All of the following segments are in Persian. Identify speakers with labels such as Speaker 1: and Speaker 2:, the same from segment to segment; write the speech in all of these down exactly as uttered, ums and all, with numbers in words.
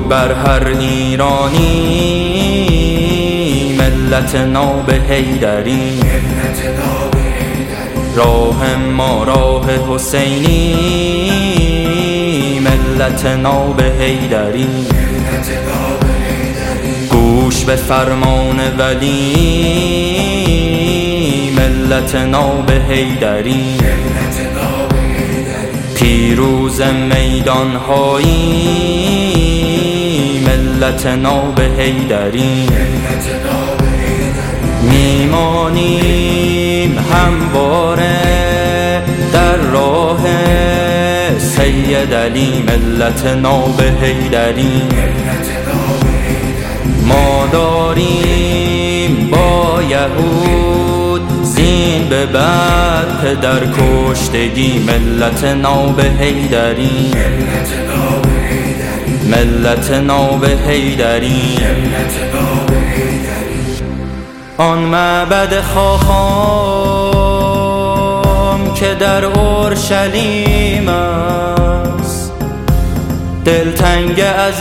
Speaker 1: بر هر ایرانی ملت ناب حیدری. راه ما راه حسینی ملت ناب حیدری. گوش به فرمان ولی ملت ناب حیدری. پیروز میدان هایی ملت ناب حیدری. میمانیم همواره در راه سید علی ملت ناب حیدری. ما داریم با یهود زین به بعد پدر کشتگی ملت ناب حیدری. ملت ناب حیدری. آن معبد خاخام که در اورشلیم است، دلتنگ از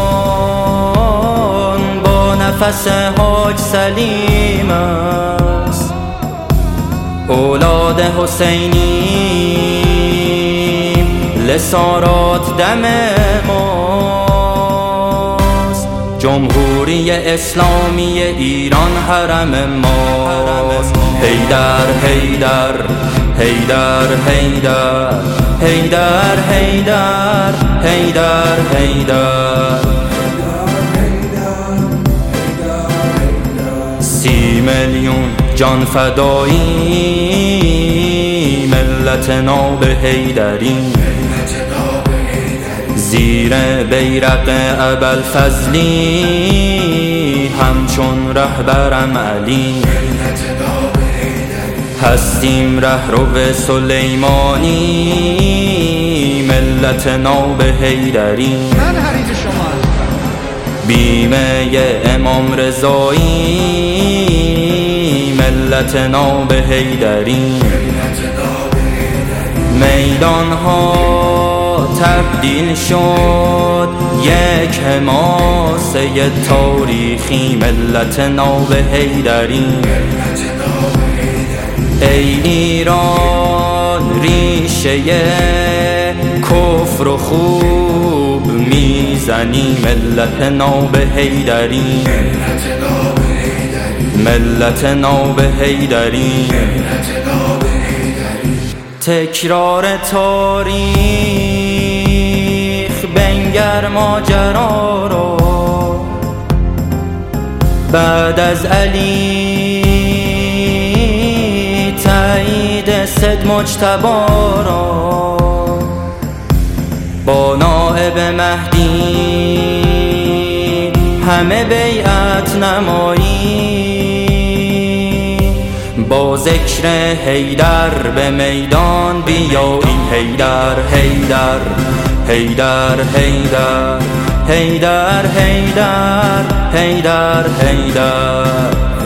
Speaker 1: آن با نفس حاج سلیم است. اولاد حسینی لسارات دم ماست. جمهوری اسلامی ایران حرم ماست. حیدر حیدر حیدر حیدر حیدر حیدر حیدر حیدر. سی میلیون جان فدایی ملت ناب حیدری. زیر بیرق ابوالفضلی همچون رهبرم علی. هستیم رهرو سلیمانی ملت ناب حیدری. بیمه امام رضایی ملت ناب حیدری. میدان ها تبدیل شد یک حماسه تاریخی ملت ناب حیدری. ای ایران ریشه کفر و خوب میزنی ملت ناب حیدری. ملت ناب حیدری. تکرار تاریخ بنگر ماجرا رو. بعد از علی تایید صد مجتبی را با نائب مهدی همه بیعت نمایی. با ذکر حیدر به میدان بیایی. حیدر حیدر حیدر حیدر حیدر حیدر حیدر حیدر.